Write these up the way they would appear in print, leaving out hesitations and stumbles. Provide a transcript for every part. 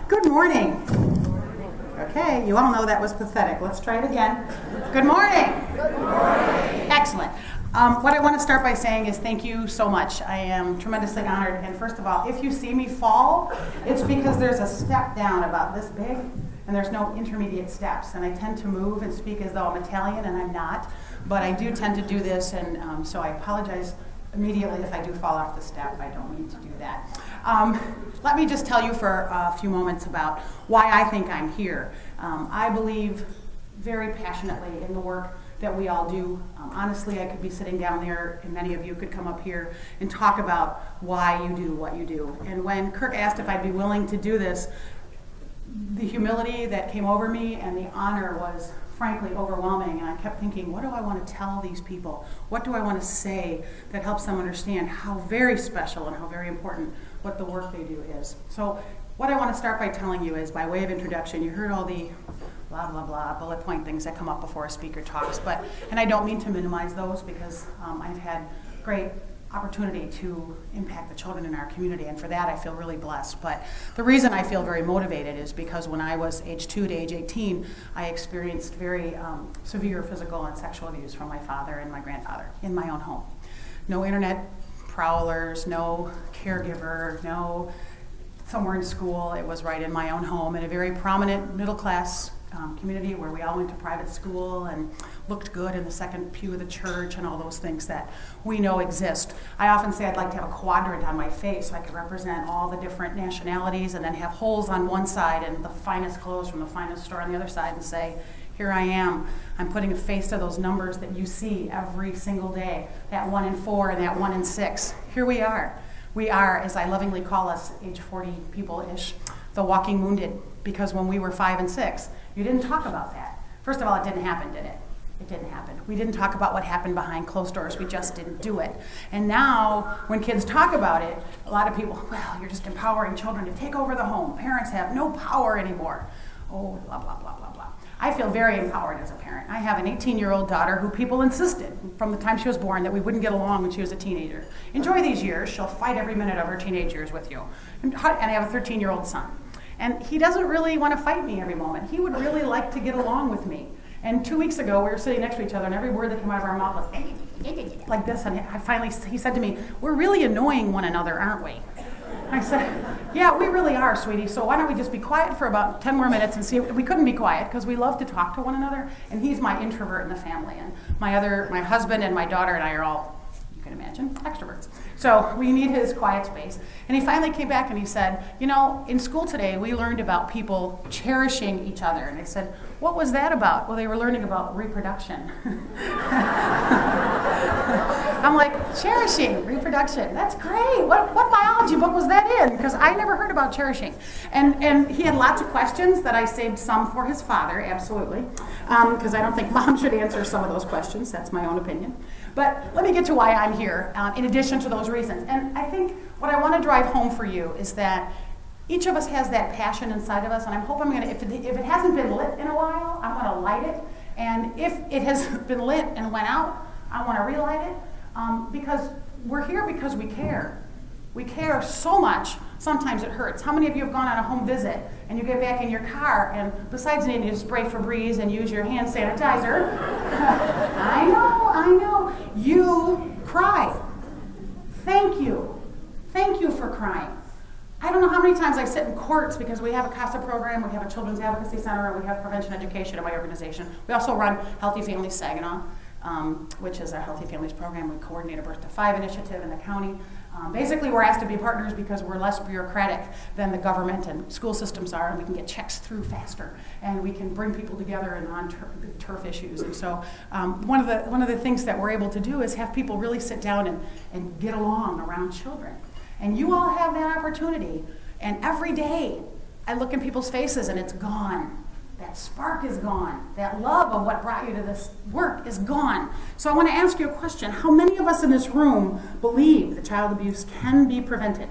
Good morning. Okay, you all know that was pathetic. Let's try it again. Good morning. Good morning. Excellent. What I want to start by saying is thank you so much. I am tremendously honored. And first of all, if you see me fall, it's because there's a step down about this big, and there's no intermediate steps. And I tend to move and speak as though I'm Italian, and I'm not. But I do tend to do this, and so I apologize immediately if I do fall off the step. I don't mean to do that. Let me just tell you for a few moments about why I think I'm here. I believe very passionately in the work that we all do. Honestly, I could be sitting down there, and many of you could come up here and talk about why you do what you do. And when Kirk asked if I'd be willing to do this, the humility that came over me and the honor was frankly overwhelming, and I kept thinking, what do I want to tell these people? What do I want to say that helps them understand how very special and how very important what the work they do is? So what I want to start by telling you is, by way of introduction, you heard all the blah, blah, blah, bullet point things that come up before a speaker talks, and I don't mean to minimize those because I've had great opportunity to impact the children in our community, and for that I feel really blessed. But the reason I feel very motivated is because when I was age 2 to age 18, I experienced very severe physical and sexual abuse from my father and my grandfather in my own home. No internet prowlers, no caregiver, no somewhere in school. It was right in my own home in a very prominent middle class community where we all went to private school and looked good in the second pew of the church and all those things that we know exist. I often say I'd like to have a quadrant on my face so I could represent all the different nationalities and then have holes on one side and the finest clothes from the finest store on the other side and say, here I am. I'm putting a face to those numbers that you see every single day, that 1 in 4 and that 1 in 6. Here we are. We are, as I lovingly call us, age 40 people-ish, the walking wounded, because when we were 5 and 6, you didn't talk about that. First of all, it didn't happen, did it? It didn't happen. We didn't talk about what happened behind closed doors. We just didn't do it. And now, when kids talk about it, a lot of people, well, you're just empowering children to take over the home. Parents have no power anymore. Oh, blah, blah, blah, blah, blah. I feel very empowered as a parent. I have an 18-year-old daughter who people insisted from the time she was born that we wouldn't get along when she was a teenager. Enjoy these years. She'll fight every minute of her teenage years with you. And I have a 13-year-old son. And he doesn't really want to fight me every moment. He would really like to get along with me. And 2 weeks ago, we were sitting next to each other, and every word that came out of our mouth was like this. And he said to me, we're really annoying one another, aren't we? I said, yeah, we really are, sweetie. So why don't we just be quiet for about 10 more minutes and see. We couldn't be quiet because we love to talk to one another. And he's my introvert in the family. And my husband and my daughter and I are all, you can imagine, extroverts. So we need his quiet space. And he finally came back and he said, you know, in school today we learned about people cherishing each other. And I said, what was that about? Well, they were learning about reproduction. I'm like, cherishing, reproduction, that's great. What biology book was that in? Because I never heard about cherishing. And he had lots of questions that I saved some for his father, absolutely. Because I don't think mom should answer some of those questions. That's my own opinion. But let me get to why I'm here, in addition to those reasons. And I think what I want to drive home for you is that each of us has that passion inside of us, and I hope I'm going to, if it hasn't been lit in a while, I'm going to light it. And if it has been lit and went out, I want to relight it, because we're here because we care. We care so much, sometimes it hurts. How many of you have gone on a home visit and you get back in your car and besides needing to spray Febreze and use your hand sanitizer, I know, you cry. Thank you. Thank you for crying. I don't know how many times I sit in courts because we have a CASA program, we have a Children's Advocacy Center, and we have prevention education at my organization. We also run Healthy Families Saginaw, which is our Healthy Families program. We coordinate a Birth to 5 initiative in the county. Basically, we're asked to be partners because we're less bureaucratic than the government and school systems are, and we can get checks through faster, and we can bring people together in on-turf issues. And so one of the things that we're able to do is have people really sit down and get along around children. And you all have that opportunity. And every day, I look in people's faces and it's gone. That spark is gone. That love of what brought you to this work is gone. So I want to ask you a question. How many of us in this room believe that child abuse can be prevented?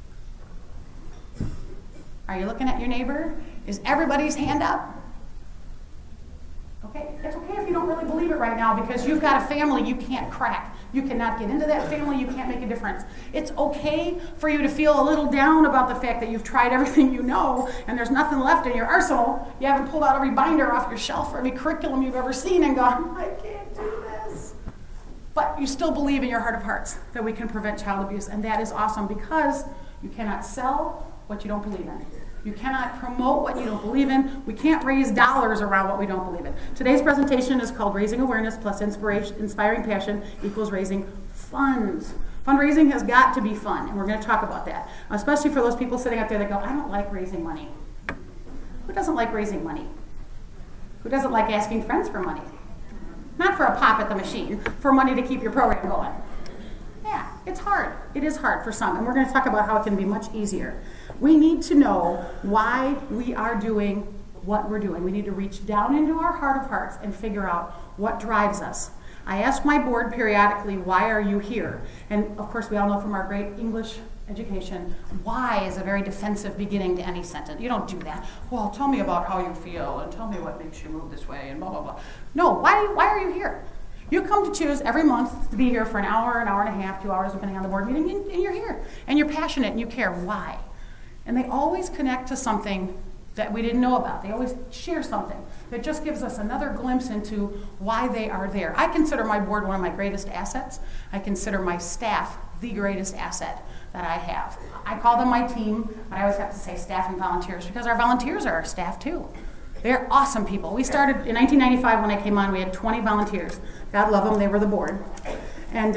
Are you looking at your neighbor? Is everybody's hand up? Okay, it's okay if you don't really believe it right now because you've got a family you can't crack. You cannot get into that family. You can't make a difference. It's okay for you to feel a little down about the fact that you've tried everything you know and there's nothing left in your arsenal. You haven't pulled out every binder off your shelf or every curriculum you've ever seen and gone, I can't do this. But you still believe in your heart of hearts that we can prevent child abuse, and that is awesome because you cannot sell what you don't believe in. You cannot promote what you don't believe in. We can't raise dollars around what we don't believe in. Today's presentation is called Raising Awareness plus Inspiring Passion equals Raising Funds. Fundraising has got to be fun, and we're going to talk about that, especially for those people sitting out there that go, I don't like raising money. Who doesn't like raising money? Who doesn't like asking friends for money? Not for a pop at the machine, for money to keep your program going. Yeah, it's hard. It is hard for some, and we're going to talk about how it can be much easier. We need to know why we are doing what we're doing. We need to reach down into our heart of hearts and figure out what drives us. I ask my board periodically, why are you here? And of course, we all know from our great English education, why is a very defensive beginning to any sentence. You don't do that. Well, tell me about how you feel, and tell me what makes you move this way, and blah, blah, blah. No, why are you here? You come to choose every month to be here for an hour and a half, 2 hours, depending on the board meeting, and you're here. And you're passionate and you care. Why? And they always connect to something that we didn't know about. They always share something that just gives us another glimpse into why they are there. I consider my board one of my greatest assets. I consider my staff the greatest asset that I have. I call them my team, but I always have to say staff and volunteers because our volunteers are our staff too. They're awesome people. We started in 1995 when I came on. We had 20 volunteers. God love them. They were the board. And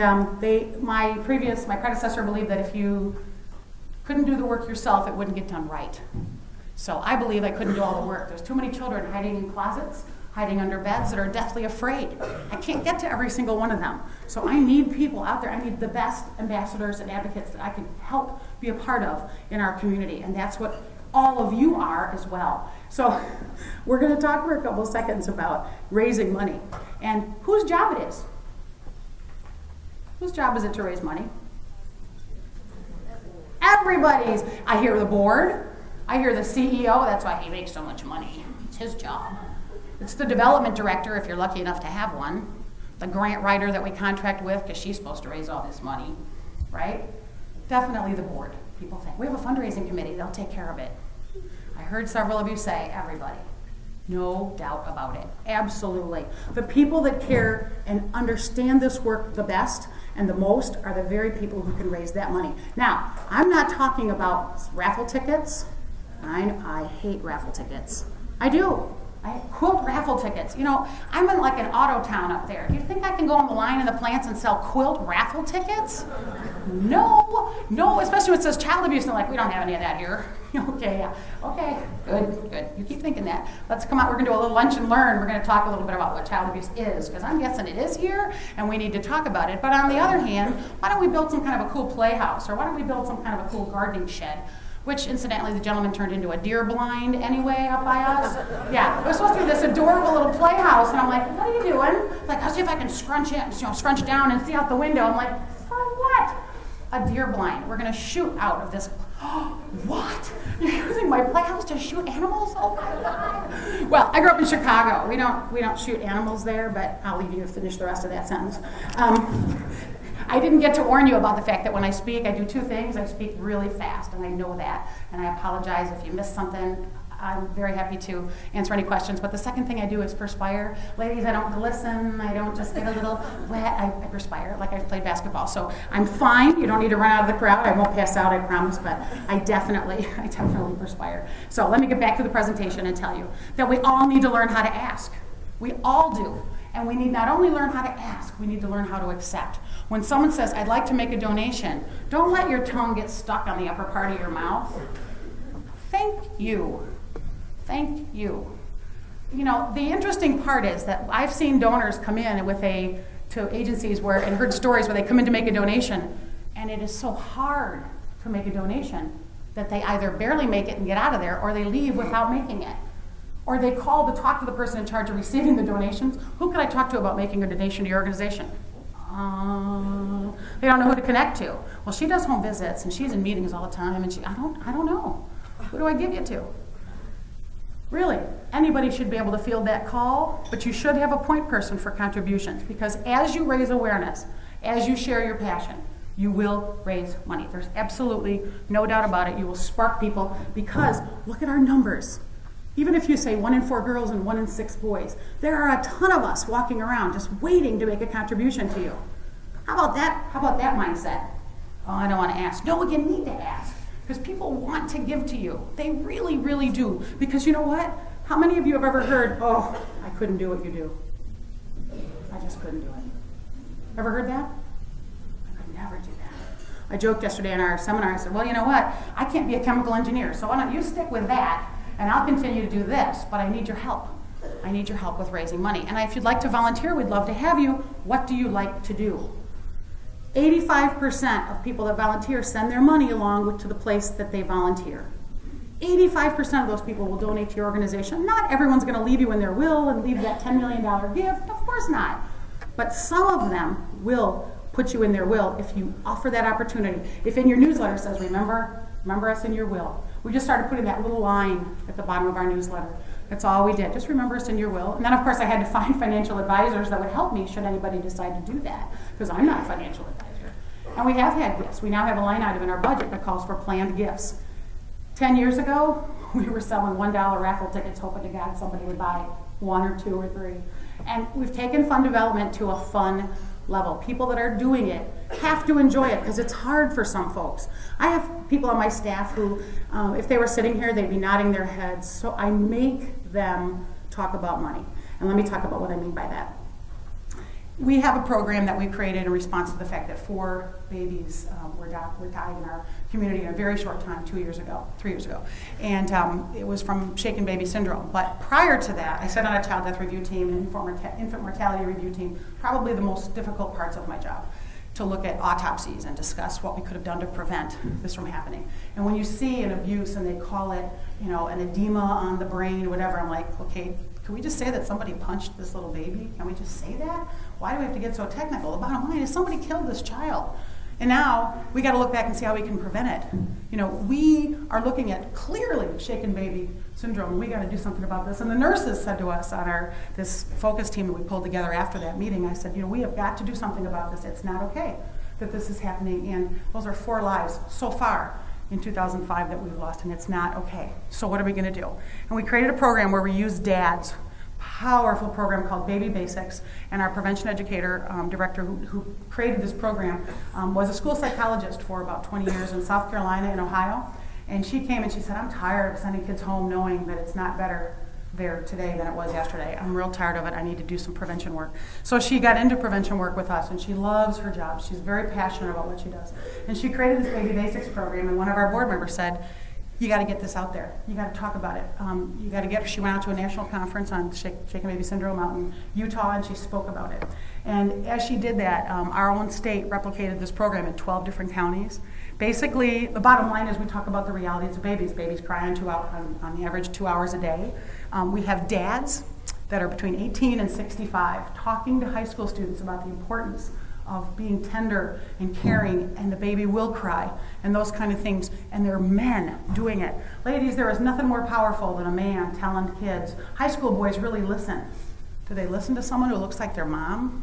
my predecessor believed that if you couldn't do the work yourself, it wouldn't get done right. So I believe I couldn't do all the work. There's too many children hiding in closets, hiding under beds that are deathly afraid. I can't get to every single one of them. So I need people out there. I need the best ambassadors and advocates that I can help be a part of in our community. And that's what all of you are as well. So we're going to talk for a couple seconds about raising money and whose job it is. Whose job is it to raise money? Everybody's. I hear the board. I hear the CEO. That's why he makes so much money. It's his job. It's the development director, if you're lucky enough to have one. The grant writer that we contract with, because she's supposed to raise all this money, right? Definitely the board. People think, we have a fundraising committee. They'll take care of it. I heard several of you say, everybody. No doubt about it. Absolutely. The people that care and understand this work the best and the most are the very people who can raise that money. Now, I'm not talking about raffle tickets. I hate raffle tickets. I do. I quilt raffle tickets. You know, I'm in like an auto town up there. Do you think I can go on the line in the plants and sell quilt raffle tickets? No, especially when it says child abuse. And they're like, we don't have any of that here. Okay, yeah. Okay, good. You keep thinking that. Let's come out. We're going to do a little lunch and learn. We're going to talk a little bit about what child abuse is, because I'm guessing it is here, and we need to talk about it. But on the other hand, why don't we build some kind of a cool playhouse, or why don't we build some kind of a cool gardening shed? Which, incidentally, the gentleman turned into a deer blind anyway up by us. Yeah, it was supposed to be this adorable little playhouse, and I'm like, what are you doing? Like, I'll see if I can scrunch down and see out the window. I'm like, for what? A deer blind. We're going to shoot out of this. What? You're using my playhouse to shoot animals? Oh my God. Well, I grew up in Chicago. We don't shoot animals there, but I'll leave you to finish the rest of that sentence. I didn't get to warn you about the fact that when I speak, I do two things. I speak really fast, and I know that. And I apologize if you missed something. I'm very happy to answer any questions. But the second thing I do is perspire. Ladies, I don't listen. I don't just get a little wet. I perspire like I've played basketball. So I'm fine. You don't need to run out of the crowd. I won't pass out, I promise. But I definitely perspire. So let me get back to the presentation and tell you that we all need to learn how to ask. We all do. And we need not only learn how to ask, we need to learn how to accept. When someone says, I'd like to make a donation, don't let your tongue get stuck on the upper part of your mouth. Thank you. Thank you. You know, the interesting part is that I've seen donors come in to agencies and heard stories where they come in to make a donation, and it is so hard to make a donation that they either barely make it and get out of there, or they leave without making it. Or they call to talk to the person in charge of receiving the donations. Who can I talk to about making a donation to your organization? They don't know who to connect to. Well, she does home visits, and she's in meetings all the time, and I don't know. Who do I give you to? Really, anybody should be able to field that call, but you should have a point person for contributions, because as you raise awareness, As you share your passion, you will raise money. There's absolutely no doubt about it. You will spark people because look at our numbers. Even if you say 1 in 4 girls and 1 in 6 boys, there are a ton of us walking around just waiting to make a contribution to you. How about that? How about that mindset? Oh, I don't want to ask. No, you need to ask because people want to give to you. They really, really do. Because you know what? How many of you have ever heard, oh, I couldn't do what you do. I just couldn't do it. Ever heard that? I could never do that. I joked yesterday in our seminar, I said, well, you know what? I can't be a chemical engineer, so why don't you stick with that and I'll continue to do this, but I need your help. I need your help with raising money. And if you'd like to volunteer, we'd love to have you. What do you like to do? 85% of people that volunteer send their money along to the place that they volunteer. 85% of those people will donate to your organization. Not everyone's going to leave you in their will and leave that $10 million gift. Of course not. But some of them will put you in their will if you offer that opportunity. If in your newsletter says, remember us in your will. We just started putting that little line at the bottom of our newsletter. That's all we did. Just remember us in your will. And then, of course, I had to find financial advisors that would help me should anybody decide to do that, because I'm not a financial advisor. And we have had gifts. We now have a line item in our budget that calls for planned gifts. 10 years ago, we were selling $1 raffle tickets, hoping to God somebody would buy 1 or 2 or 3. And we've taken fund development to a fun level. People that are doing it have to enjoy it because it's hard for some folks. I have people on my staff who, if they were sitting here, they'd be nodding their heads. So I make them talk about money. And let me talk about what I mean by that. We have a program that we created in response to the fact that 4 babies were died in our community in a very short time, 3 years ago. And it was from shaken baby syndrome. But prior to that, I sat on a child death review team and infant mortality review team, probably the most difficult parts of my job, to look at autopsies and discuss what we could have done to prevent this from happening. And when you see an abuse and they call it, an edema on the brain, whatever, I'm like, okay, can we just say that somebody punched this little baby? Can we just say that? Why do we have to get so technical? The bottom line is somebody killed this child. And now we got to look back and see how we can prevent it. We are looking at clearly shaken baby syndrome. We got to do something about this. And the nurses said to us on this focus team that we pulled together after that meeting, I said, we have got to do something about this. It's not okay that this is happening. And those are 4 lives so far in 2005 that we've lost, and it's not okay. So what are we going to do? And we created a program where we use dads, powerful program called Baby Basics, and our prevention educator director who created this program was a school psychologist for about 20 years in South Carolina and Ohio. And she came and she said, I'm tired of sending kids home knowing that it's not better there today than it was yesterday. I'm real tired of it. I need to do some prevention work. So she got into prevention work with us, and she loves her job. She's very passionate about what she does. And she created this Baby Basics program, and one of our board members said, you got to get this out there. You got to talk about it. You got to get her. She went out to a national conference on shaken baby syndrome out in Utah, and she spoke about it. And as she did that, our own state replicated this program in 12 different counties. Basically, the bottom line is we talk about the realities of babies. Babies cry on the average 2 hours a day. We have dads that are between 18 and 65 talking to high school students about the importance of being tender and caring, and the baby will cry, and those kind of things, and they're men doing it. Ladies, there is nothing more powerful than a man telling kids. High school boys really listen. Do they listen to someone who looks like their mom?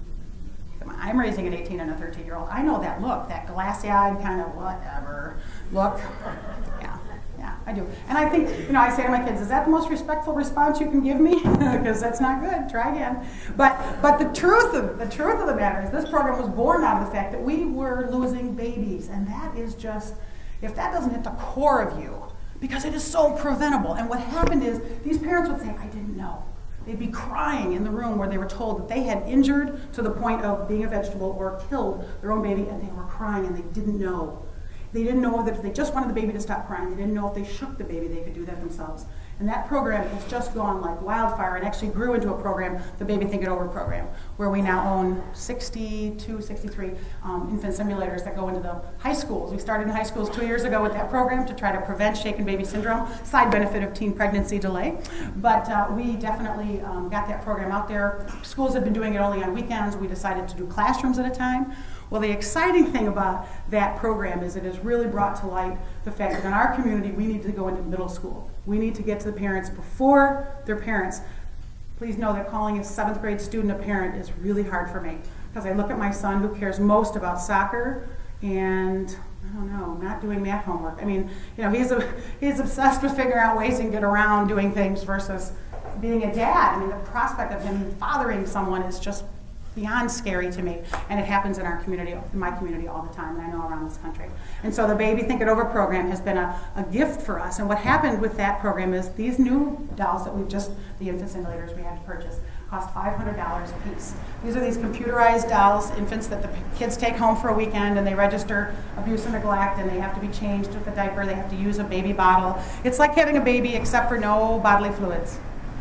I'm raising an 18 and a 13-year-old. I know that look, that glassy-eyed kind of whatever look. Yeah, I do. And I think, I say to my kids, is that the most respectful response you can give me? Because that's not good. Try again. But the truth of the matter is this program was born out of the fact that we were losing babies. And that is just, if that doesn't hit the core of you, because it is so preventable. And what happened is these parents would say, I didn't know. They'd be crying in the room where they were told that they had injured to the point of being a vegetable or killed their own baby, and they were crying and they didn't know. They didn't know that if they just wanted the baby to stop crying, they didn't know if they shook the baby, they could do that themselves. And that program has just gone like wildfire and actually grew into a program, the Baby Think It Over program, where we now own 62, 63 infant simulators that go into the high schools. We started in high schools 2 years ago with that program to try to prevent shaken baby syndrome, side benefit of teen pregnancy delay. But we definitely got that program out there. Schools had been doing it only on weekends. We decided to do classrooms at a time. Well, the exciting thing about that program is it has really brought to light the fact that in our community we need to go into middle school. We need to get to the parents before their parents. Please know that calling a 7th grade student a parent is really hard for me because I look at my son who cares most about soccer and, I don't know, not doing math homework. I mean, you know, he's obsessed with figuring out ways he can get around doing things versus being a dad. I mean, the prospect of him fathering someone is just beyond scary to me, and it happens in our community, in my community all the time, and I know around this country. And so the Baby Think It Over program has been a gift for us, and what happened with that program is these new dolls that the infant simulators we had to purchase, cost $500 a piece. These are these computerized dolls, infants that the kids take home for a weekend, and they register abuse and neglect, and they have to be changed with a diaper, they have to use a baby bottle. It's like having a baby except for no bodily fluids.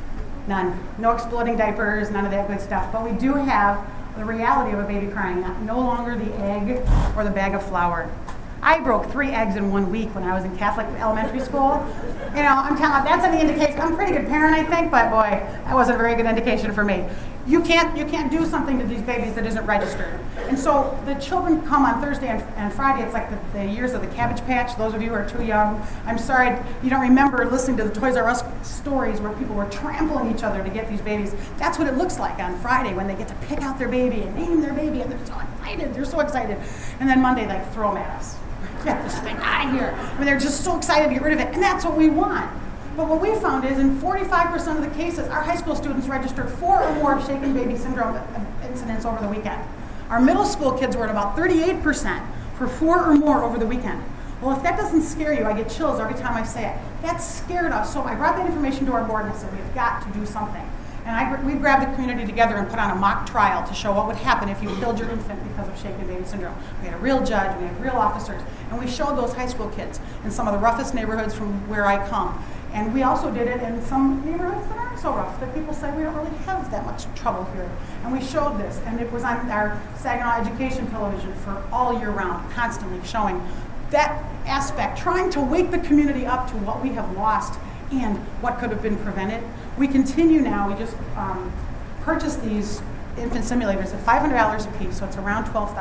None. No exploding diapers, none of that good stuff. But we do have the reality of a baby crying, no longer the egg or the bag of flour. I broke 3 eggs in 1 week when I was in Catholic elementary school. You know, I'm telling you, that's an indication. I'm a pretty good parent, I think, but boy, that wasn't a very good indication for me. You can't do something to these babies that isn't registered. And so the children come on Thursday and Friday. It's like the years of the Cabbage Patch. Those of you who are too young, I'm sorry you don't remember listening to the Toys R Us stories where people were trampling each other to get these babies. That's what it looks like on Friday when they get to pick out their baby and name their baby, and they're so excited. They're so excited. And then Monday, they throw them at us. Get this thing out of here. I mean, they're just so excited to get rid of it, and that's what we want. But what we found is in 45% of the cases, our high school students registered 4 or more shaken baby syndrome incidents over the weekend. Our middle school kids were at about 38% for 4 or more over the weekend. Well, if that doesn't scare you, I get chills every time I say it. That scared us. So I brought that information to our board and I said, we've got to do something. And we grabbed the community together and put on a mock trial to show what would happen if you killed your infant because of shaken baby syndrome. We had a real judge, we had real officers, and we showed those high school kids in some of the roughest neighborhoods from where I come. And we also did it in some neighborhoods that aren't so rough, that people say we don't really have that much trouble here. And we showed this, and it was on our Saginaw Education television for all year round, constantly showing that aspect, trying to wake the community up to what we have lost and what could have been prevented. We continue now, we just purchased these infant simulators at $500 a piece, so it's around $12,000,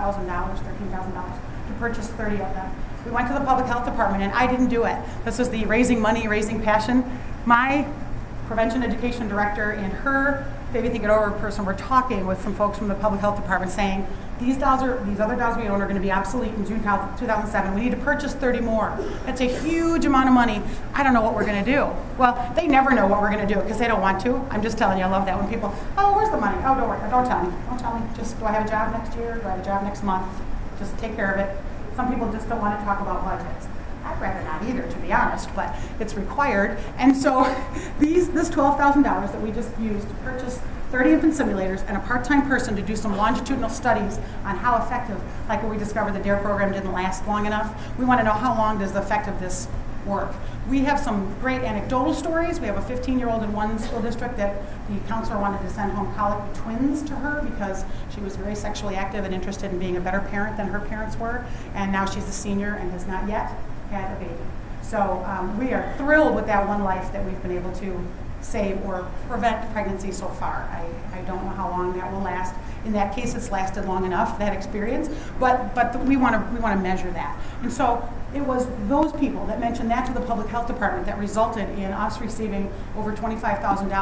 $13,000 to purchase 30 of them. We went to the public health department, and I didn't do it. This was the raising money, raising passion. My prevention education director and her Baby Think It Over person were talking with some folks from the public health department saying, these other dolls we own are going to be obsolete in June 2007. We need to purchase 30 more. That's a huge amount of money. I don't know what we're going to do. Well, they never know what we're going to do because they don't want to. I'm just telling you, I love that when people, oh, where's the money? Oh, don't worry, don't tell me. Don't tell me. Just, do I have a job next year? Do I have a job next month? Just take care of it. Some people just don't want to talk about budgets. I'd rather not either, to be honest, but it's required. And so this $12,000 that we just used to purchase 30 infant simulators and a part-time person to do some longitudinal studies on how effective, like when we discovered the DARE program didn't last long enough. We want to know how long does the effect of this work. We have some great anecdotal stories. We have a 15-year-old in one school district that the counselor wanted to send home colicky twins to her because she was very sexually active and interested in being a better parent than her parents were, and now she's a senior and has not yet had a baby. So we are thrilled with that one life that we've been able to save or prevent pregnancy so far. I don't know how long that will last. In that case, it's lasted long enough, that experience, but we want to measure that. And so it was those people that mentioned that to the public health department that resulted in us receiving over $25,000,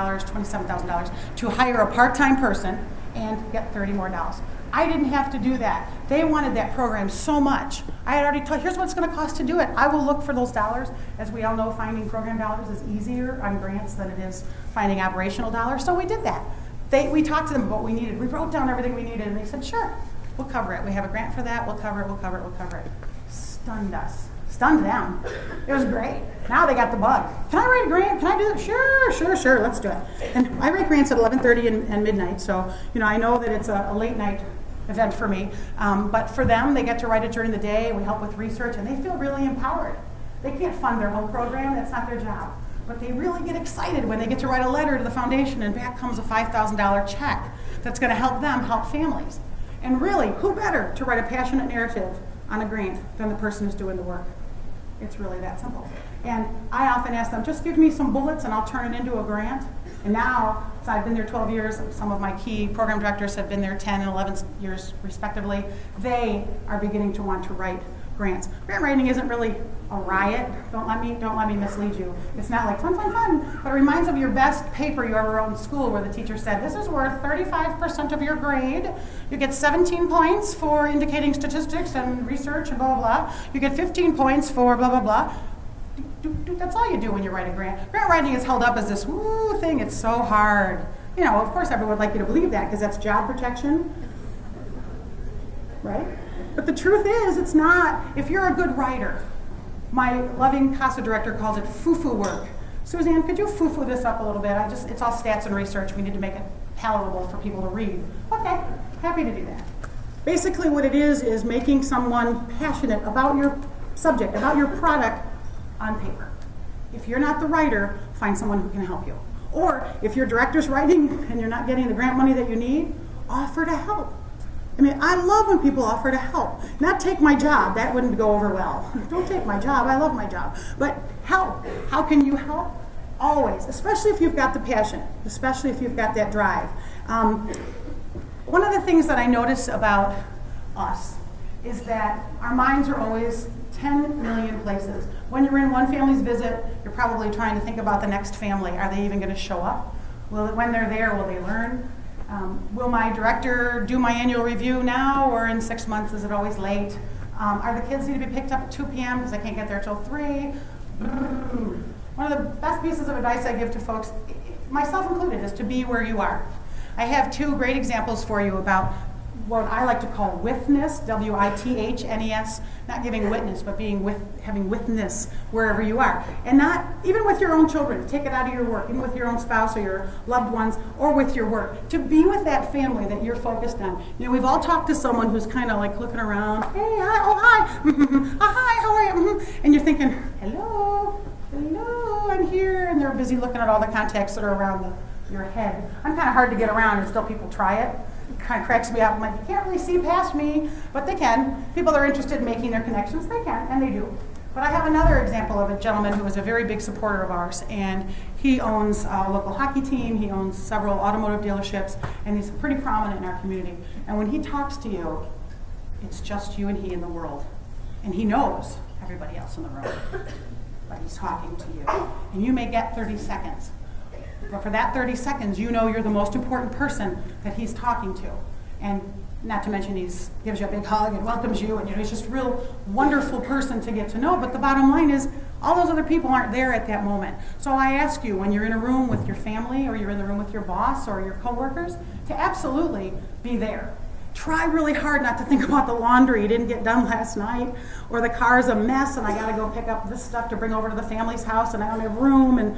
$27,000 to hire a part-time person and get 30 more dolls. I didn't have to do that. They wanted that program so much. I had already told, here's what it's going to cost to do it. I will look for those dollars. As we all know, finding program dollars is easier on grants than it is finding operational dollars. So we did that. We talked to them about what we needed. We wrote down everything we needed, and they said, sure, we'll cover it. We have a grant for that. We'll cover it, we'll cover it, we'll cover it. Stunned us. Stunned them. It was great. Now they got the bug. Can I write a grant? Can I do that? Sure, let's do it. And I write grants at 11:30 and midnight, so I know that it's a late night event for me. But for them, they get to write it during the day. We help with research, and they feel really empowered. They can't fund their whole program. That's not their job. But they really get excited when they get to write a letter to the foundation, and back comes a $5,000 check that's going to help them help families. And really, who better to write a passionate narrative on a grant than the person who's doing the work? It's really that simple. And I often ask them, just give me some bullets and I'll turn it into a grant. And now, so I've been there 12 years, some of my key program directors have been there 10 and 11 years respectively, they are beginning to want to write grants. Grant writing isn't really a riot. Don't let me mislead you. It's not like fun, fun, fun, but it reminds of your best paper you ever wrote in school where the teacher said, this is worth 35% of your grade. You get 17 points for indicating statistics and research and blah, blah, blah. You get 15 points for blah, blah, blah. That's all you do when you write a grant. Grant writing is held up as this woo thing. It's so hard. You know, of course everyone would like you to believe that because that's job protection, right? But the truth is, it's not. If you're a good writer, my loving CASA director calls it foo-foo work. Suzanne, could you foo-foo this up a little bit? It's all stats and research. We need to make it palatable for people to read. Okay, happy to do that. Basically what it is making someone passionate about your subject, about your product on paper. If you're not the writer, find someone who can help you. Or if your director's writing and you're not getting the grant money that you need, offer to help. I mean, I love when people offer to help. Not take my job, that wouldn't go over well. Don't take my job, I love my job. But help. How can you help? Always, especially if you've got the passion, especially if you've got that drive. One of the things that I notice about us is that our minds are always 10 million places. When you're in one family's visit, you're probably trying to think about the next family. Are they even going to show up? When they're there, will they learn? Will my director do my annual review now or in 6 months? Is it always late? Are the kids need to be picked up at 2 p.m. because I can't get there till 3? One of the best pieces of advice I give to folks, myself included, is to be where you are. I have 2 great examples for you about what I like to call witness, W-I-T-H-N-E-S, not giving witness, but having witness wherever you are. And not, even with your own children, take it out of your work, even with your own spouse or your loved ones, or with your work, to be with that family that you're focused on. You know, we've all talked to someone who's kind of like looking around, hey, hi, oh, hi, hi, how are you? And you're thinking, hello, I'm here, and they're busy looking at all the contacts that are around your head. I'm kind of hard to get around, and still people try it. Kind of cracks me up. I'm like, you can't really see past me, but they can. People that are interested in making their connections, they can, and they do. But I have another example of a gentleman who is a very big supporter of ours, and he owns a local hockey team, he owns several automotive dealerships, and he's pretty prominent in our community. And when he talks to you, it's just you and he in the world. And he knows everybody else in the room, but he's talking to you. And you may get 30 seconds. But for that 30 seconds, you know you're the most important person that he's talking to. And not to mention he gives you a big hug and welcomes you, and he's just a real wonderful person to get to know. But the bottom line is, all those other people aren't there at that moment. So I ask you, when you're in a room with your family, or you're in the room with your boss or your coworkers, to absolutely be there. Try really hard not to think about the laundry you didn't get done last night, or the car's a mess and I gotta go pick up this stuff to bring over to the family's house and I don't have room, and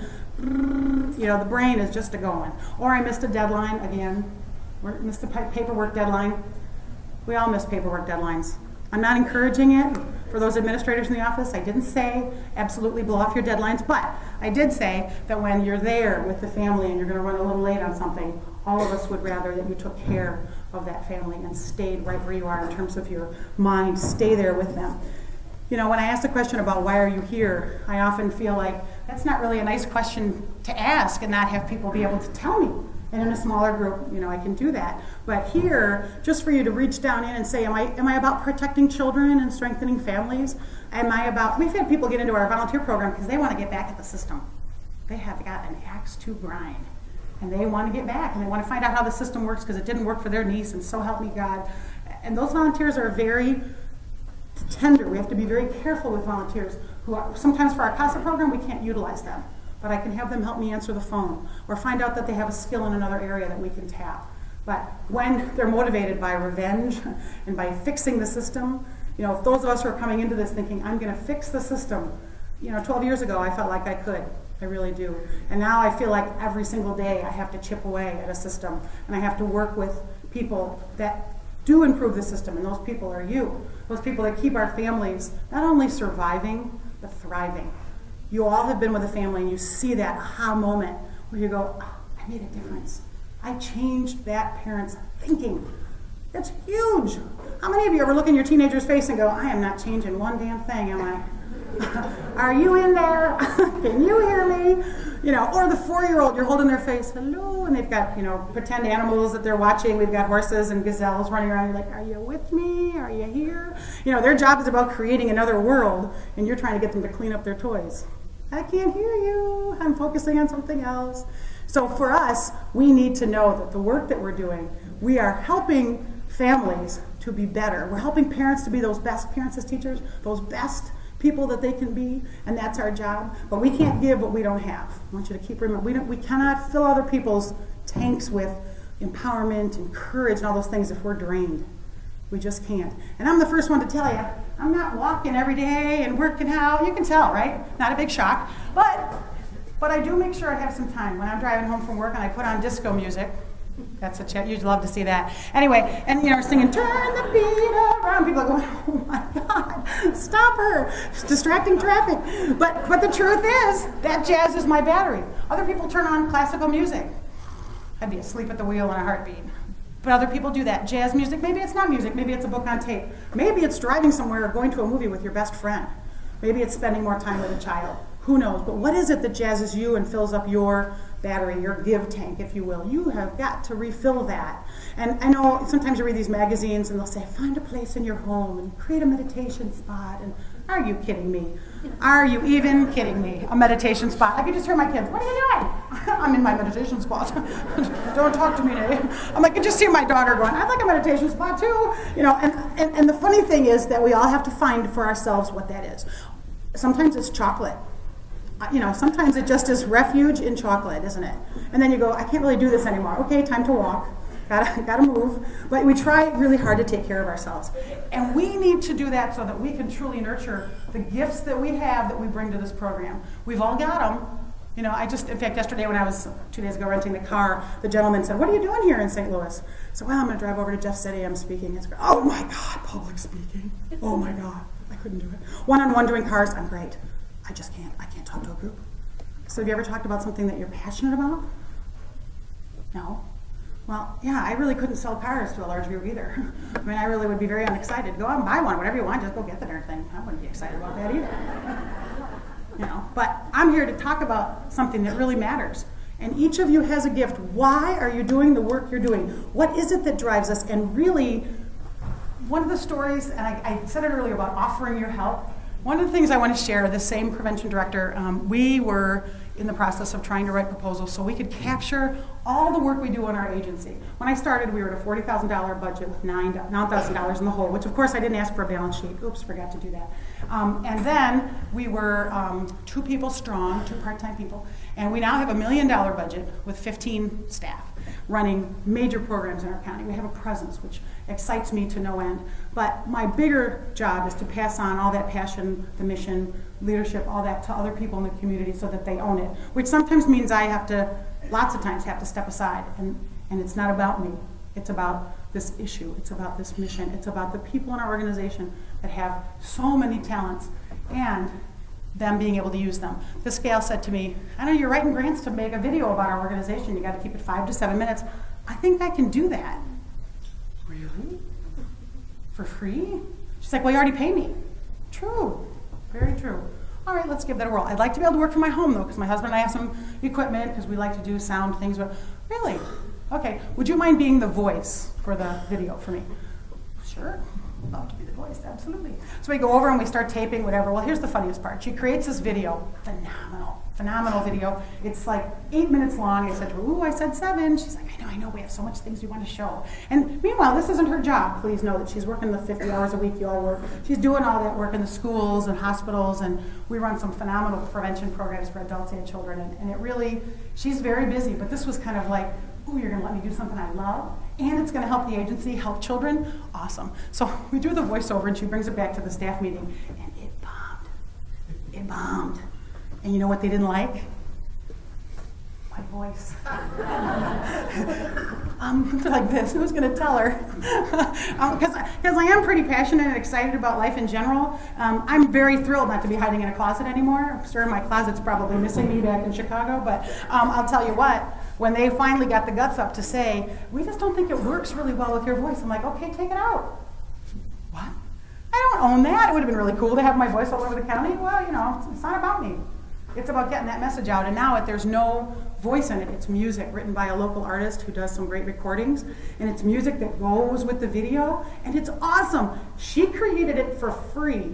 you know, the brain is just a-going. Or I missed a deadline again, or missed a paperwork deadline. We all miss paperwork deadlines. I'm not encouraging it. For those administrators in the office, I didn't say absolutely blow off your deadlines, but I did say that when you're there with the family and you're going to run a little late on something, all of us would rather that you took care of that family and stayed right where you are in terms of your mind. Stay there with them. You know, when I ask the question about why are you here, I often feel like that's not really a nice question to ask and not have people be able to tell me. And in a smaller group, you know, I can do that. But here, just for you to reach down in and say, am I about protecting children and strengthening families? We've had people get into our volunteer program because they want to get back at the system. They have got an axe to grind. And they want to get back, and they want to find out how the system works because it didn't work for their niece, and so help me God. And those volunteers are very tender. We have to be very careful with volunteers who are, sometimes for our CASA program, we can't utilize them. But I can have them help me answer the phone or find out that they have a skill in another area that we can tap. But when they're motivated by revenge and by fixing the system, you know, if those of us who are coming into this thinking, I'm going to fix the system, you know, 12 years ago I felt like I could. I really do. And now I feel like every single day I have to chip away at a system, and I have to work with people that do improve the system, and those people are you. Those people that keep our families not only surviving, but thriving. You all have been with a family and you see that aha moment where you go, oh, I made a difference. I changed that parent's thinking. That's huge. How many of you ever look in your teenager's face and go, I am not changing one damn thing, am I? Are you in there? Can you hear me? Or the 4-year-old, you're holding their face, hello, and they've got, pretend animals that they're watching. We've got horses and gazelles running around. You're like, are you with me? Are you here? Their job is about creating another world, and you're trying to get them to clean up their toys. I can't hear you. I'm focusing on something else. So for us, we need to know that the work that we're doing, we are helping families to be better. We're helping parents to be those best parents as teachers, those best people that they can be, and that's our job. But we can't give what we don't have. I want you to keep remembering, we cannot fill other people's tanks with empowerment and courage and all those things if we're drained. We just can't. And I'm the first one to tell you, I'm not walking every day and working out. You can tell, right? Not a big shock. But I do make sure I have some time when I'm driving home from work and I put on disco music. That's a chat. You'd love to see that. Anyway, and singing, turn the beat around. People are going, oh my God, stop her. It's distracting traffic. But the truth is, that jazz is my battery. Other people turn on classical music. I'd be asleep at the wheel in a heartbeat. But other people do that. Jazz music, maybe it's not music. Maybe it's a book on tape. Maybe it's driving somewhere or going to a movie with your best friend. Maybe it's spending more time with a child. Who knows? But what is it that jazzes you and fills up your battery, your give tank, if you will? You have got to refill that. And I know sometimes you read these magazines and they'll say, find a place in your home and create a meditation spot. And are you kidding me? Are you even kidding me? A meditation spot. I could just hear my kids, what are you doing? I'm in my meditation spot. Don't talk to me today. I could just hear my daughter going, I'd like a meditation spot too. And the funny thing is that we all have to find for ourselves what that is. Sometimes it's chocolate. Sometimes it just is refuge in chocolate, isn't it? And then you go, I can't really do this anymore. Okay, time to walk. Gotta move. But we try really hard to take care of ourselves. And we need to do that so that we can truly nurture the gifts that we have that we bring to this program. We've all got them. In fact, yesterday when I was 2 days ago renting the car, the gentleman said, what are you doing here in St. Louis? So, I'm going to drive over to Jeff City. I'm speaking. Oh my God, public speaking. Oh my God, I couldn't do it. One-on-one doing cars, I'm great. I can't talk to a group. So have you ever talked about something that you're passionate about? No? Well, yeah, I really couldn't sell cars to a large group either. I really would be very unexcited. Go out and buy one, whatever you want, just go get the darn thing. I wouldn't be excited about that either. But I'm here to talk about something that really matters. And each of you has a gift. Why are you doing the work you're doing? What is it that drives us? And really, one of the stories, and I said it earlier about offering your help, one of the things I want to share, the same prevention director, we were in the process of trying to write proposals so we could capture all the work we do in our agency. When I started, we were at a $40,000 budget with $9,000 in the hole, which of course I didn't ask for a balance sheet. Oops, forgot to do that. And then we were 2 people strong, 2 part-time people, and we now have a $1 million budget with 15 staff running major programs in our county. We have a presence, which excites me to no end. But my bigger job is to pass on all that passion, the mission, leadership, all that to other people in the community so that they own it, which sometimes means I have to, lots of times, have to step aside. And it's not about me. It's about this issue. It's about this mission. It's about the people in our organization that have so many talents and them being able to use them. This gal said to me, I know you're writing grants to make a video about our organization. You got to keep it 5 to 7 minutes. I think I can do that. Really? For free? She's like, well, you already pay me. True. Very true. All right, let's give that a whirl. I'd like to be able to work from my home, though, because my husband and I have some equipment, because we like to do sound things. But really? Okay. Would you mind being the voice for the video for me? Sure. Love to be the voice, absolutely. So we go over and we start taping, whatever. Well, here's the funniest part. She creates this video, phenomenal video. It's like 8 minutes long. I said to her, ooh, I said 7. She's like, I know, we have so much things we want to show. And meanwhile, this isn't her job. Please know that she's working the 50 hours a week you all work. She's doing all that work in the schools and hospitals, and we run some phenomenal prevention programs for adults and children. And it really, she's very busy, but this was kind of like, ooh, you're going to let me do something I love, and it's going to help the agency, help children. Awesome. So we do the voiceover, and she brings it back to the staff meeting, and it bombed. It bombed. And you know what they didn't like? My voice. Like this. Who's going to tell her? Because I am pretty passionate and excited about life in general. I'm very thrilled not to be hiding in a closet anymore. I'm sure my closet's probably missing me back in Chicago, but I'll tell you what. When they finally got the guts up to say, we just don't think it works really well with your voice, I'm like, okay, take it out. What? I don't own that. It would have been really cool to have my voice all over the county. Well, you know, it's not about me. It's about getting that message out. And now there's no voice in it. It's music written by a local artist who does some great recordings. And it's music that goes with the video. And it's awesome. She created it for free.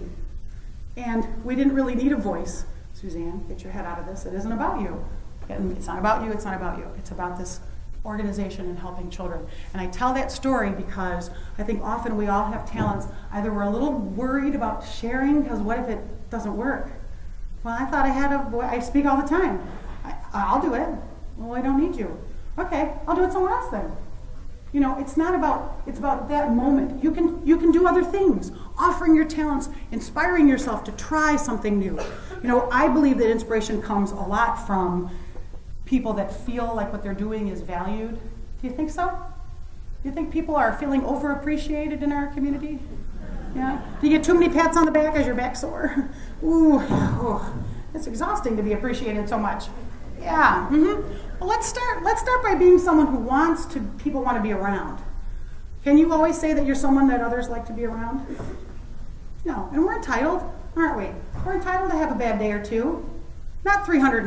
And we didn't really need a voice. Suzanne, get your head out of this. It isn't about you. It's not about you. It's not about you. It's about this organization and helping children. And I tell that story because I think often we all have talents. Either we're a little worried about sharing because what if it doesn't work? Well, I thought I had a voice. I speak all the time. I'll do it. Well, I don't need you. Okay, I'll do it somewhere else then. You know, it's about that moment. You can do other things, offering your talents, inspiring yourself to try something new. You know, I believe that inspiration comes a lot from people that feel like what they're doing is valued. Do you think so? Do you think people are feeling overappreciated in our community? Yeah. Do you get too many pats on the back as your back sore? Ooh, it's exhausting to be appreciated so much. Yeah. Well, let's start by being someone who people want to be around. Can you always say that you're someone that others like to be around? No. And we're entitled, aren't we? We're entitled to have a bad day or two. Not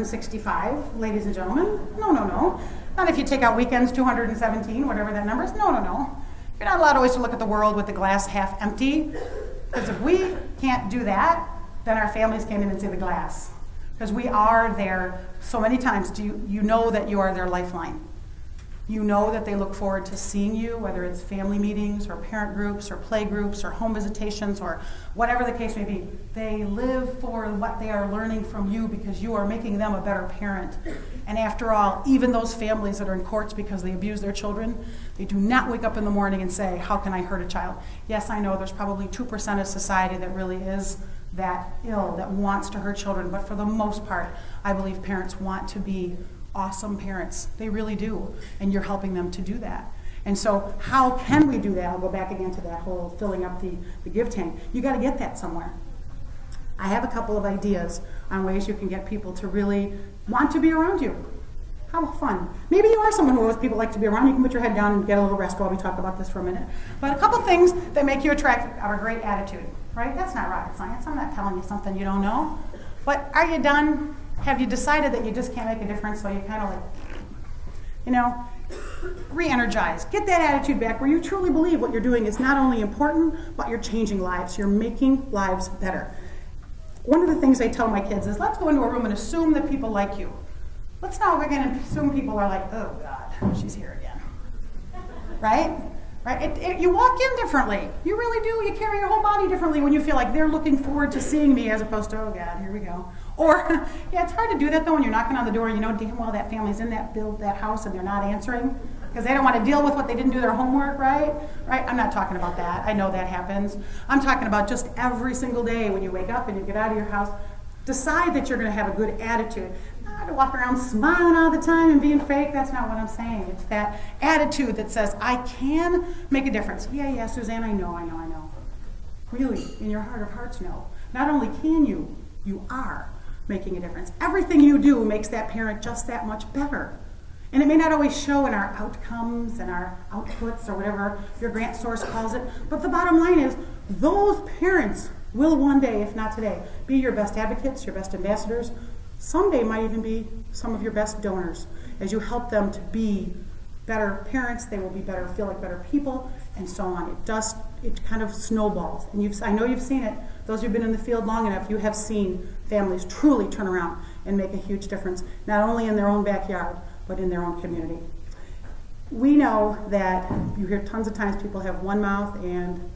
365, ladies and gentlemen. No. Not if you take out weekends, 217, whatever that number is. No. You're not allowed always to look at the world with the glass half empty. Because if we can't do that, then our families can't even see the glass. Because we are there so many times. Do you know that you are their lifeline? You know that they look forward to seeing you, whether it's family meetings or parent groups or play groups or home visitations or whatever the case may be. They live for what they are learning from you because you are making them a better parent. And after all, even those families that are in courts because they abuse their children, they do not wake up in the morning and say, how can I hurt a child? Yes, I know there's probably 2% of society that really is that ill, that wants to hurt children. But for the most part, I believe parents want to be awesome parents. They really do. And you're helping them to do that. And so how can we do that? I'll go back again to that whole filling up the give tank. You got to get that somewhere. I have a couple of ideas on ways you can get people to really want to be around you. How fun. Maybe you are someone who always people like to be around. You can put your head down and get a little rest while we talk about this for a minute. But a couple things that make you attractive are a great attitude, right? That's not rocket science. I'm not telling you something you don't know. But are you done? Have you decided that you just can't make a difference, so you kind of re-energize. Get that attitude back where you truly believe what you're doing is not only important, but you're changing lives. You're making lives better. One of the things I tell my kids is, let's go into a room and assume that people like you. Let's not go again and assume people are like, oh God, she's here again. Right? Right? You walk in differently. You really do. You carry your whole body differently when you feel like they're looking forward to seeing me as opposed to, oh God, here we go. Or, yeah, it's hard to do that though when you're knocking on the door and you know damn well that family's in that house and they're not answering because they don't want to deal with what they didn't do their homework, right? Right? I'm not talking about that. I know that happens. I'm talking about just every single day when you wake up and you get out of your house, decide that you're going to have a good attitude. Not to walk around smiling all the time and being fake. That's not what I'm saying. It's that attitude that says, I can make a difference. Yeah, Suzanne, I know. Really, in your heart of hearts, no. Not only can you, you are making a difference. Everything you do makes that parent just that much better. And it may not always show in our outcomes and our outputs or whatever your grant source calls it, but the bottom line is those parents will one day, if not today, be your best advocates, your best ambassadors. Someday might even be some of your best donors. As you help them to be better parents, they will be better, feel like better people, and so on. It kind of snowballs. And I know you've seen it. Those who've been in the field long enough, you have seen families truly turn around and make a huge difference, not only in their own backyard, but in their own community. We know that you hear tons of times people have one mouth and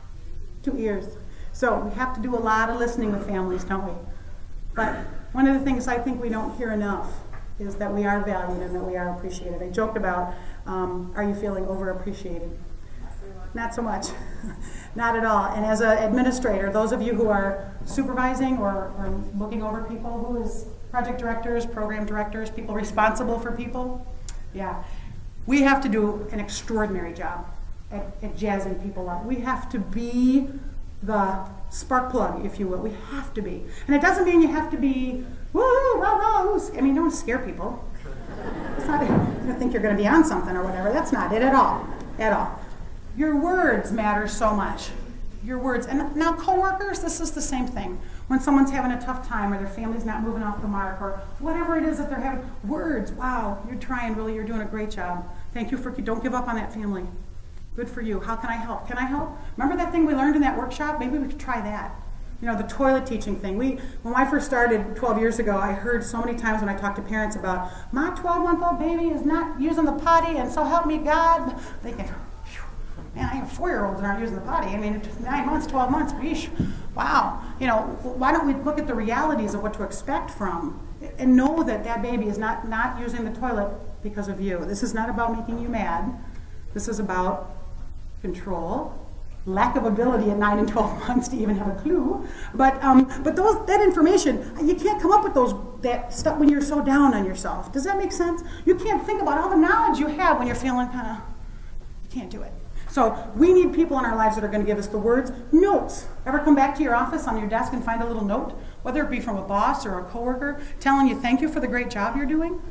2 ears. So we have to do a lot of listening with families, don't we? But one of the things I think we don't hear enough is that we are valued and that we are appreciated. I joked about, are you feeling overappreciated? Not so much. Not at all. And as an administrator, those of you who are supervising or looking over people, who is project directors, program directors, people responsible for people, yeah, we have to do an extraordinary job at jazzing people up. We have to be the spark plug, if you will. We have to be. And it doesn't mean you have to be, woo, rah, rah. I mean, don't scare people. It's not, you think you're going to be on something or whatever. That's not it at all. At all. Your words matter so much. your words. And now coworkers, this is the same thing. When someone's having a tough time or their family's not moving off the mark or whatever it is that they're having, words, wow, you're trying really, you're doing a great job. Thank you for, don't give up on that family. Good for you. How can I help? Can I help? Remember that thing we learned in that workshop? Maybe we could try that. You know, the toilet teaching thing. When I first started 12 years ago, I heard so many times when I talked to parents about, my 12-month-old baby is not using the potty, and so help me God. They can, man, I have 4-year-olds that aren't using the potty. I mean, 9 months, 12 months, yeesh, wow. You know, why don't we look at the realities of what to expect from, and know that that baby is not using the toilet because of you. This is not about making you mad. This is about control, lack of ability at 9 and 12 months to even have a clue. But that information, you can't come up with that stuff when you're so down on yourself. Does that make sense? You can't think about all the knowledge you have when you're feeling kind of, you can't do it. So we need people in our lives that are going to give us the words. Notes. Ever come back to your office on your desk and find a little note, whether it be from a boss or a coworker, telling you thank you for the great job you're doing?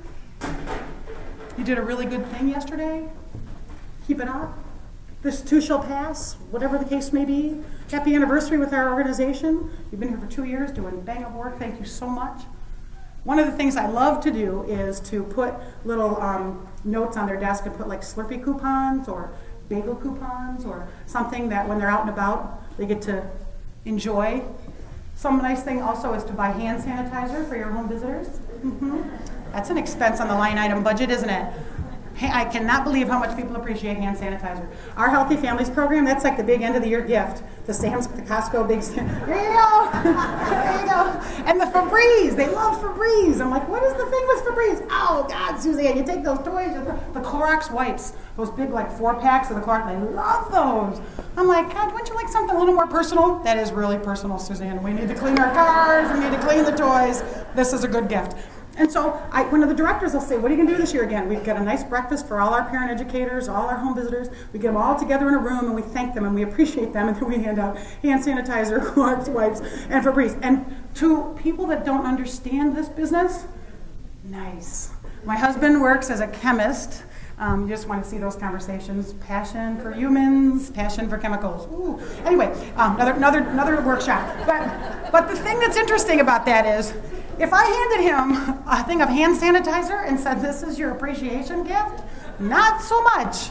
You did a really good thing yesterday. Keep it up. This too shall pass, whatever the case may be. Happy anniversary with our organization. You've been here for 2 years doing bang-up work. Thank you so much. One of the things I love to do is to put little notes on their desk and put like Slurpee coupons or bagel coupons or something that when they're out and about, they get to enjoy. Some nice thing also is to buy hand sanitizer for your home visitors. That's an expense on the line item budget, isn't it? I cannot believe how much people appreciate hand sanitizer. Our Healthy Families program, that's like the big end of the year gift. The Costco big, there you go. There you go. And the Febreze, they love Febreze. I'm like, what is the thing with Febreze? Oh God, Suzanne, you take those toys, the Clorox wipes, those big like 4-packs of the Clorox, they love those. I'm like, God, wouldn't you like something a little more personal? That is really personal, Suzanne. We need to clean our cars, we need to clean the toys. This is a good gift. And so one of the directors will say, what are you going to do this year again? We've got a nice breakfast for all our parent educators, all our home visitors. We get them all together in a room and we thank them and we appreciate them and then we hand out hand sanitizer, Clorox wipes, and Febreze. And to people that don't understand this business, nice. My husband works as a chemist. You just want to see those conversations. Passion for humans, passion for chemicals. Ooh. Anyway, another workshop. But the thing that's interesting about that is, if I handed him a thing of hand sanitizer and said, this is your appreciation gift, not so much.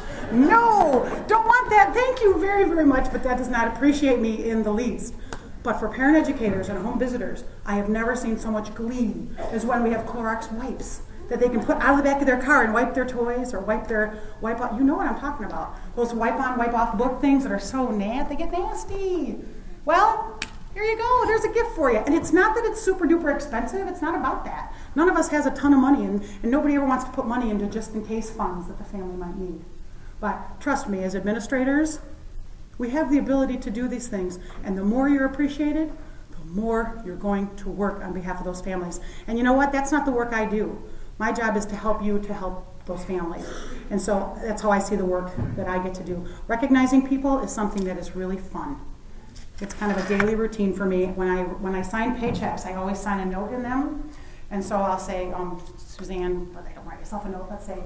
No, don't want that. Thank you very, very much, but that does not appreciate me in the least. But for parent educators and home visitors, I have never seen so much glee as when we have Clorox wipes that they can put out of the back of their car and wipe their toys or wipe off. You know what I'm talking about. Those wipe on, wipe off book things that are so nasty, they get nasty. Well, here you go, there's a gift for you. And it's not that it's super duper expensive, it's not about that. None of us has a ton of money and nobody ever wants to put money into just in case funds that the family might need. But trust me, as administrators, we have the ability to do these things. And the more you're appreciated, the more you're going to work on behalf of those families. And you know what, that's not the work I do. My job is to help you to help those families. And so that's how I see the work that I get to do. Recognizing people is something that is really fun. It's kind of a daily routine for me. When I sign paychecks, I always sign a note in them. And so I'll say, Suzanne, but I don't write yourself a note, let's say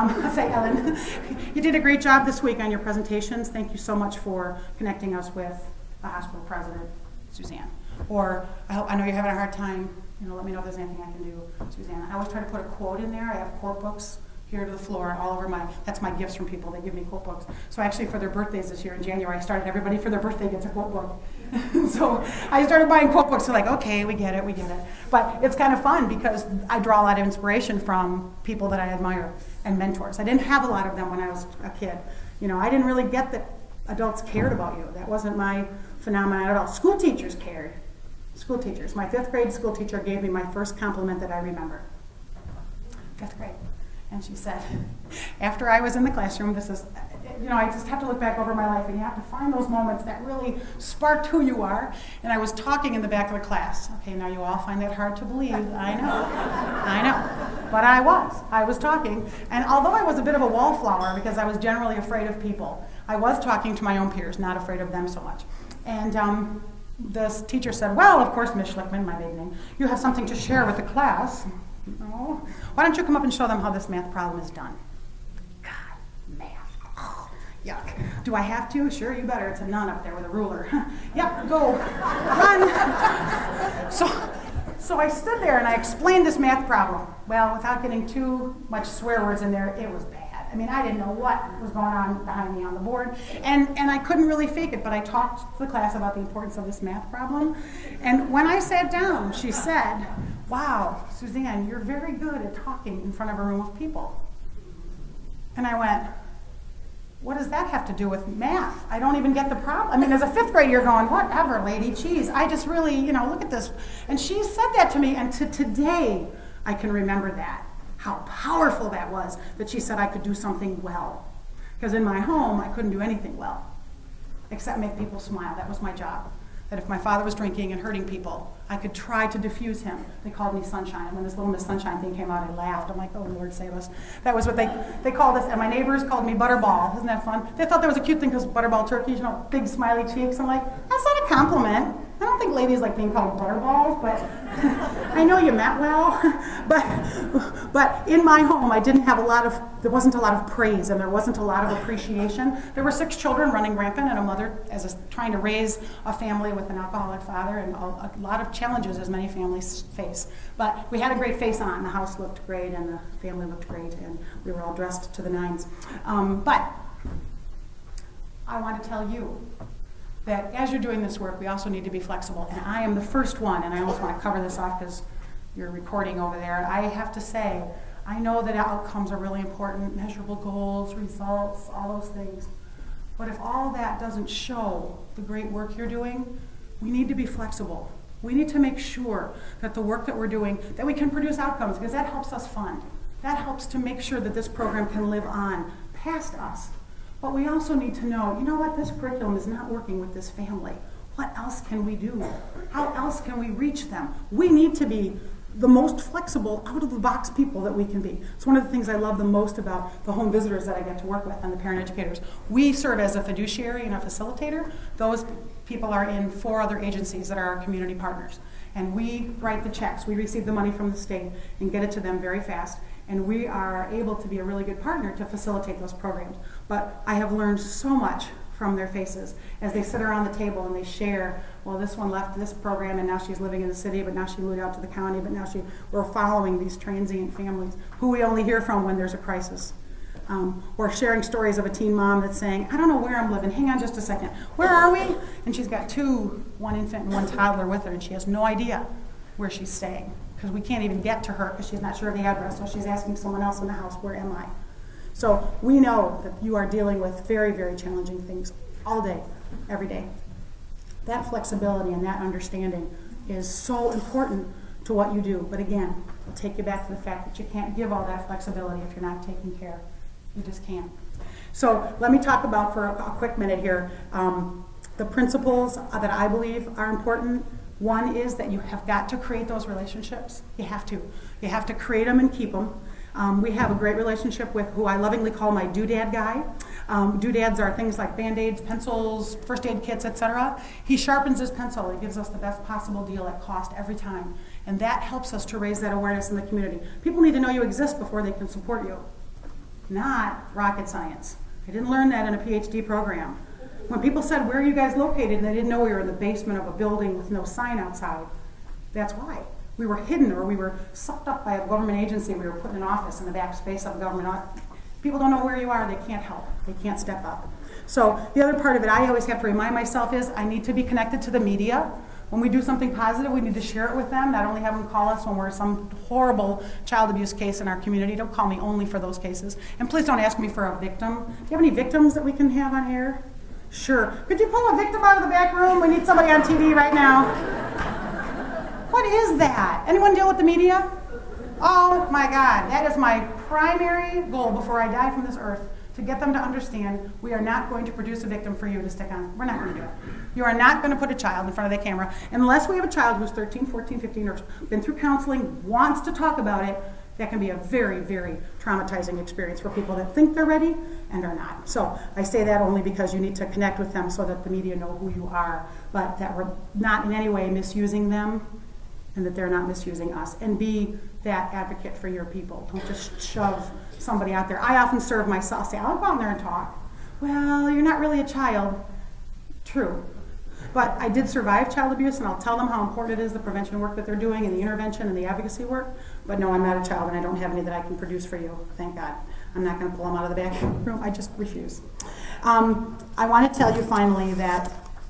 Ellen, you did a great job this week on your presentations. Thank you so much for connecting us with the hospital president, Suzanne. Or I know you're having a hard time, let me know if there's anything I can do, Suzanne. I always try to put a quote in there. I have quote books here to the floor, all over that's my gifts from people. They give me quote books. So actually for their birthdays this year in January, I started everybody for their birthday gets a quote book. So I started buying quote books. They're like, okay, we get it. But it's kind of fun because I draw a lot of inspiration from people that I admire and mentors. I didn't have a lot of them when I was a kid. I didn't really get that adults cared about you. That wasn't my phenomenon at all. School teachers cared. School teachers. My 5th grade school teacher gave me my first compliment that I remember. 5th grade. And she said, after I was in the classroom, this is, I just have to look back over my life and you have to find those moments that really sparked who you are. And I was talking in the back of the class. Okay, now you all find that hard to believe. I know. But I was talking. And although I was a bit of a wallflower because I was generally afraid of people, I was talking to my own peers, not afraid of them so much. And this teacher said, well, of course, Ms. Schlickman, my maiden name, you have something to share with the class. Oh, why don't you come up and show them how this math problem is done? God, math. Oh, yuck. Do I have to? Sure, you better. It's a nun up there with a ruler. Yep, go. Run. So I stood there and I explained this math problem. Well, without getting too much swear words in there, it was bad. I mean, I didn't know what was going on behind me on the board, and I couldn't really fake it, but I talked to the class about the importance of this math problem. And when I sat down, she said, wow, Suzanne, you're very good at talking in front of a room of people. And I went, what does that have to do with math? I don't even get the problem. I mean, as a fifth grader, you're going, whatever, lady, geez, I just really, look at this. And she said that to me, and to today, I can remember that, how powerful that was, that she said I could do something well. Because in my home, I couldn't do anything well, except make people smile. That was my job. That if my father was drinking and hurting people, I could try to diffuse him. They called me Sunshine. And when this Little Miss Sunshine thing came out, I laughed. I'm like, oh, Lord save us. That was what they called us. And my neighbors called me Butterball. Isn't that fun? They thought that was a cute thing because Butterball turkeys, big smiley cheeks. I'm like, that's not a compliment. I don't think ladies like being called Butterballs, but I know you meant well. But in my home, there wasn't a lot of praise and there wasn't a lot of appreciation. There were 6 children running rampant and a mother trying to raise a family with an alcoholic father, and a lot of challenges as many families face. But we had a great face on. The house looked great and the family looked great, and we were all dressed to the nines. But I want to tell you that as you're doing this work, we also need to be flexible. And I am the first one, and I almost want to cover this off because you're recording over there. I have to say, I know that outcomes are really important, measurable goals, results, all those things. But if all that doesn't show the great work you're doing, we need to be flexible. We need to make sure that the work that we're doing, that we can produce outcomes, because that helps us fund. That helps to make sure that this program can live on past us. But we also need to know, this curriculum is not working with this family. What else can we do? How else can we reach them? We need to be the most flexible, out-of-the-box people that we can be. It's one of the things I love the most about the home visitors that I get to work with and the parent educators. We serve as a fiduciary and a facilitator. Those people are in 4 other agencies that are our community partners. And we write the checks. We receive the money from the state and get it to them very fast. And we are able to be a really good partner to facilitate those programs. But I have learned so much from their faces as they sit around the table and they share, well, this one left this program and now she's living in the city, but now she moved out to the county, but now we're following these transient families who we only hear from when there's a crisis. Or sharing stories of a teen mom that's saying, I don't know where I'm living, hang on just a second, where are we? And she's got 2, 1 infant and 1 toddler with her, and she has no idea where she's staying, because we can't even get to her because she's not sure of the address, so she's asking someone else in the house, where am I? So we know that you are dealing with very, very challenging things all day, every day. That flexibility and that understanding is so important to what you do. But again, I'll take you back to the fact that you can't give all that flexibility if you're not taking care. You just can't. So let me talk about, for a quick minute here, the principles that I believe are important. One is that you have got to create those relationships. You have to. You have to create them and keep them. We have a great relationship with who I lovingly call my doodad guy. Doodads are things like Band-Aids, pencils, first aid kits, etc. He sharpens his pencil. He gives us the best possible deal at cost every time. And that helps us to raise that awareness in the community. People need to know you exist before they can support you. Not rocket science. I didn't learn that in a PhD program. When people said, where are you guys located? And they didn't know we were in the basement of a building with no sign outside. That's why. We were hidden, or we were sucked up by a government agency. We were put in an office in the back space of a government. People don't know where you are. They can't help. They can't step up. So the other part of it I always have to remind myself is I need to be connected to the media. When we do something positive, we need to share it with them, not only have them call us when we're some horrible child abuse case in our community. Don't call me only for those cases. And please don't ask me for a victim. Do you have any victims that we can have on air? Sure. Could you pull a victim out of the back room? We need somebody on TV right now. What is that? Anyone deal with the media? Oh my God, that is my primary goal before I die from this earth, to get them to understand we are not going to produce a victim for you to stick on. We're not going to do it. You are not going to put a child in front of the camera unless we have a child who's 13, 14, 15, or been through counseling, wants to talk about it. That can be a very, very traumatizing experience for people that think they're ready and are not. So I say that only because you need to connect with them so that the media know who you are, but that we're not in any way misusing them and that they're not misusing us. And be that advocate for your people. Don't just shove somebody out there. I often serve myself, say, I'll go out there and talk. well, you're not really a child. True. But I did survive child abuse, and I'll tell them how important it is, the prevention work that they're doing and the intervention and the advocacy work. But no, I'm not a child, and I don't have any that I can produce for you, thank God. I'm not going to pull them out of the back room. I just refuse. I want to tell you finally that,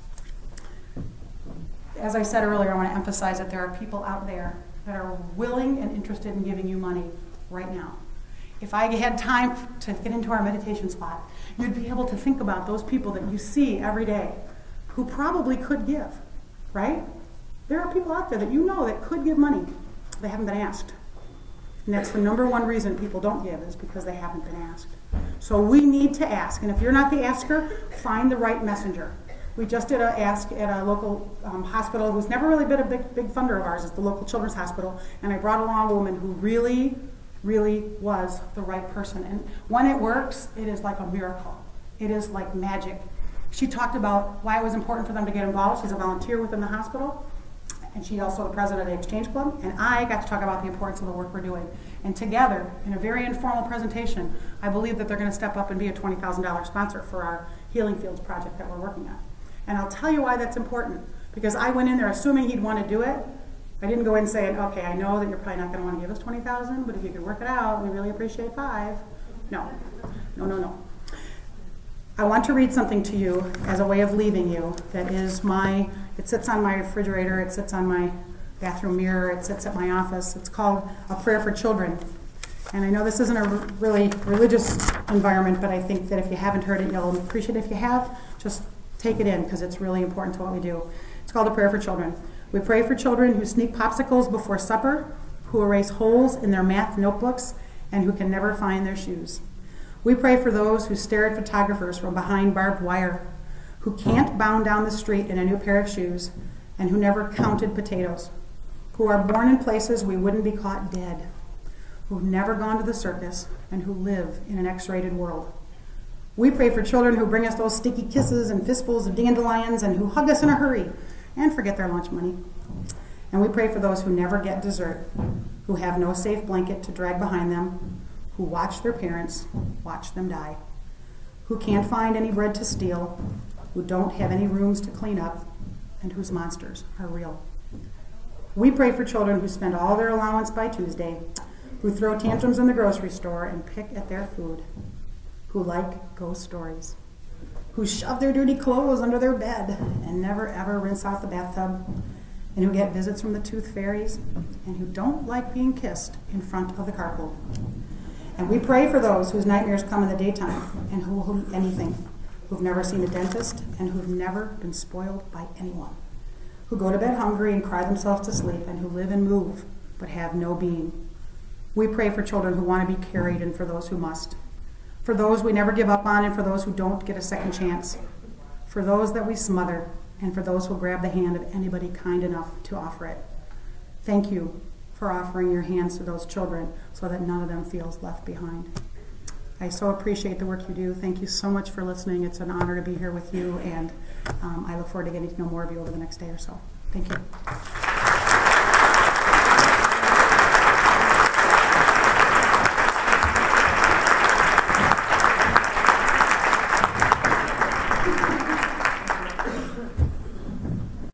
as I said earlier, I want to emphasize that there are people out there that are willing and interested in giving you money right now. If I had time to get into our meditation spot, you'd be able to think about those people that you see every day who probably could give, right? There are people out there that you know that could give money. They haven't been asked. And that's the number one reason people don't give, is because they haven't been asked. So we need to ask. And if you're not the asker, find the right messenger. We just did an ask at a local hospital who's never really been a big funder of ours. It's the local children's hospital. And I brought along a woman who really was the right person. And when it works, it is like a miracle. It is like magic. She talked about why it was important for them to get involved. She's a volunteer within the hospital, and she's also the president of the Exchange Club. And I got to talk about the importance of the work we're doing. And together, in a very informal presentation, I believe that they're going to step up and be a $20,000 sponsor for our Healing Fields project that we're working on. And I'll tell you why that's important. Because I went in there assuming he'd want to do it. I didn't go in saying, okay, I know that you're probably not going to want to give us $20,000, but if you could work it out, we really appreciate $5. No. I want to read something to you as a way of leaving you that is it sits on my refrigerator, it sits on my bathroom mirror, it sits at my office. It's called A Prayer for Children. And I know this isn't a really religious environment, but I think that if you haven't heard it, you'll appreciate it. If you have, just take it in, because it's really important to what we do. It's called A Prayer for Children. We pray for children who sneak popsicles before supper, who erase holes in their math notebooks, and who can never find their shoes. We pray for those who stare at photographers from behind barbed wire, who can't bound down the street in a new pair of shoes, and who never counted potatoes, who are born in places we wouldn't be caught dead, who've never gone to the circus, and who live in an X-rated world. We pray for children who bring us those sticky kisses and fistfuls of dandelions, and who hug us in a hurry and forget their lunch money. And we pray for those who never get dessert, who have no safe blanket to drag behind them, who watch their parents watch them die, who can't find any bread to steal, who don't have any rooms to clean up, and whose monsters are real. We pray for children who spend all their allowance by Tuesday, who throw tantrums in the grocery store and pick at their food, who like ghost stories, who shove their dirty clothes under their bed and never ever rinse out the bathtub, and who get visits from the tooth fairies, and who don't like being kissed in front of the carpool. And we pray for those whose nightmares come in the daytime and who will eat anything, who've never seen a dentist and who've never been spoiled by anyone, who go to bed hungry and cry themselves to sleep, and who live and move but have no being. We pray for children who want to be carried and for those who must, for those we never give up on and for those who don't get a second chance, for those that we smother and for those who grab the hand of anybody kind enough to offer it. Thank you for offering your hands to those children so that none of them feels left behind. I so appreciate the work you do. Thank you so much for listening. It's an honor to be here with you, and I look forward to getting to know more of you over the next day or so. Thank you.